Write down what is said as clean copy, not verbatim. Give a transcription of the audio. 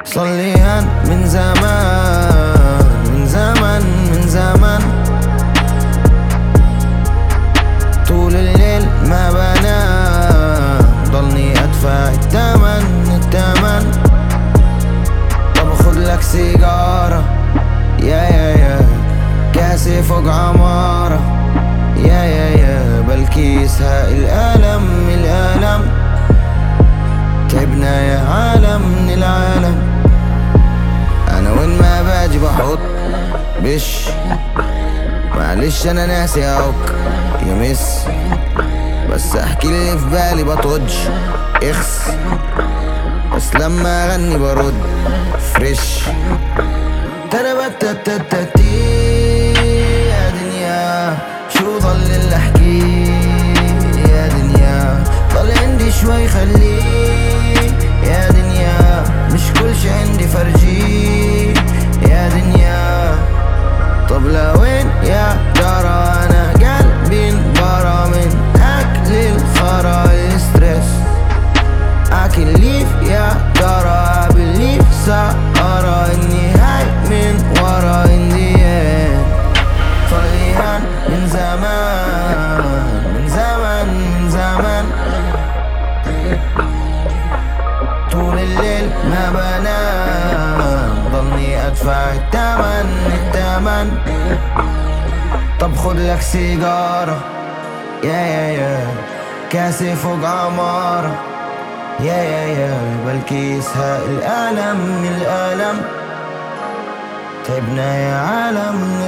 صليان من زمان من زمان من زمان، طول الليل ما بنام، ضلني ادفع التمن. طب خدلك سيجارة يا كاسي فوق عمارة يا بلكيسها الألم تعبنا يا عالم من العالم. انا وين ما باجي بحط بش، معلش انا ناسي اعك يمس، بس احكي اللي في بالي بطج اخس، بس لما اغني برد فريش. تربتتتتي يا دنيا، شو ضل اللي احكيه يا دنيا، ضل عندي شوي خليه يا دنيا، مش كل شي عندي فرجيه يا دنيا. طب لوين يا ترى انا قلبي انبرى من اكل الخرا الستريس، اكل ليف يا ترى بليف سهرة اني هاي من ورا انديين. صليان من زمان من زمان من زمان، طول الليل ما بنام، ضلني ادفع التمن. طب خدلك سيجارة يا كاسي فوق عمارة يا بلكيسها الألم من الألم، تعبنا يا عالم.